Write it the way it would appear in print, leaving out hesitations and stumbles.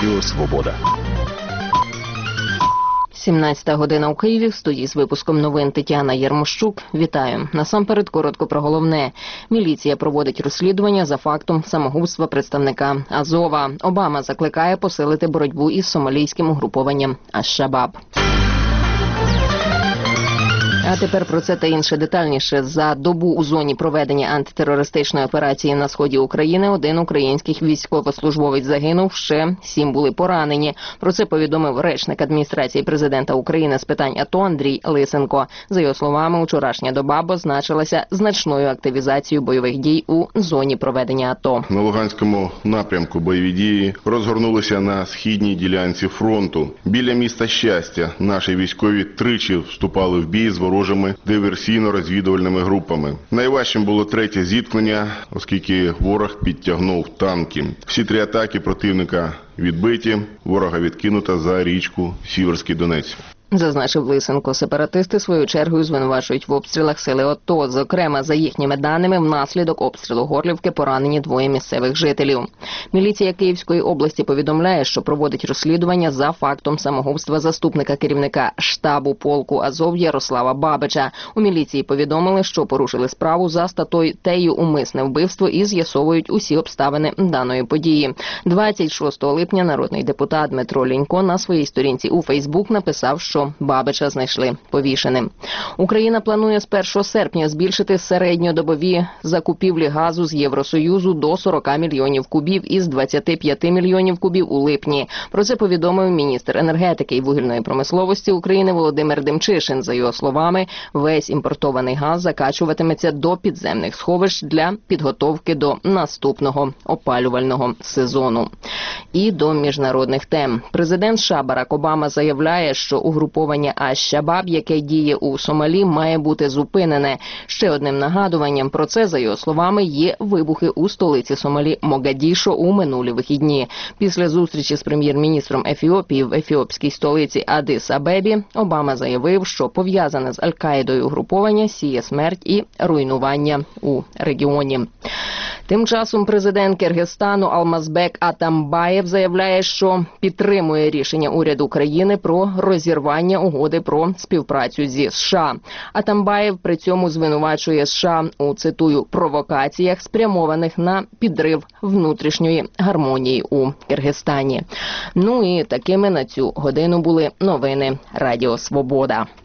Радіо Свобода. 17 година у Києві. В студії з випуском новин Тетяна Єрмощук. Вітаю. Насамперед коротко про головне. Міліція проводить розслідування за фактом самогубства представника Азова. Обама закликає посилити боротьбу із сомалійським угрупованням Аш-Шабаб. А тепер про це та інше детальніше. За добу у зоні проведення антитерористичної операції на сході України 1 український військовослужбовець загинув, ще 7 були поранені. Про це повідомив речник адміністрації президента України з питань АТО Андрій Лисенко. За його словами, вчорашня доба позначилася значною активізацією бойових дій у зоні проведення АТО. На Луганському напрямку бойові дії розгорнулися на східній ділянці фронту. Біля міста Щастя наші військові тричі вступали в бій з ворожими диверсійно-розвідувальними групами. Найважчим було третє зіткнення, оскільки ворог підтягнув танки. Всі 3 атаки противника відбиті, ворога відкинуто за річку Сіверський Донець. Зазначив Лисенко. Сепаратисти своєю чергою звинувачують в обстрілах сили АТО. Зокрема, за їхніми даними, внаслідок обстрілу Горлівки поранені 2 місцевих жителів. Міліція Київської області повідомляє, що проводить розслідування за фактом самогубства заступника керівника штабу полку Азов Ярослава Бабича. У міліції повідомили, що порушили справу за статтею «Умисне вбивство» і з'ясовують усі обставини даної події. 26 липня народний депутат Дмитро Лінько на своїй сторінці у Фейсбук написав, що Бабича знайшли повішеним. Україна планує з 1 серпня збільшити середньодобові закупівлі газу з Євросоюзу до 40 мільйонів кубів із 25 мільйонів кубів у липні. Про це повідомив міністр енергетики і вугільної промисловості України Володимир Демчишин. За його словами, весь імпортований газ закачуватиметься до підземних сховищ для підготовки до наступного опалювального сезону. І до міжнародних тем. Президент США Барак Обама заявляє, що угруповання Аш-Шабаб, яке діє у Сомалі, має бути зупинене. Ще одним нагадуванням про це, за його словами, є вибухи у столиці Сомалі Могадішо у минулі вихідні. Після зустрічі з прем'єр-міністром Ефіопії в ефіопській столиці Аддис-Абебі Обама заявив, що пов'язане з Аль-Каїдою угруповання сіє смерть і руйнування у регіоні. Тим часом президент Киргизстану Алмазбек Атамбаєв заявляє, що підтримує рішення уряду країни про розірвання угоди про співпрацю зі США. Атамбаєв при цьому звинувачує США у, цитую, провокаціях, спрямованих на підрив внутрішньої гармонії у Киргизстані. Ну і такими на цю годину були новини Радіо Свобода.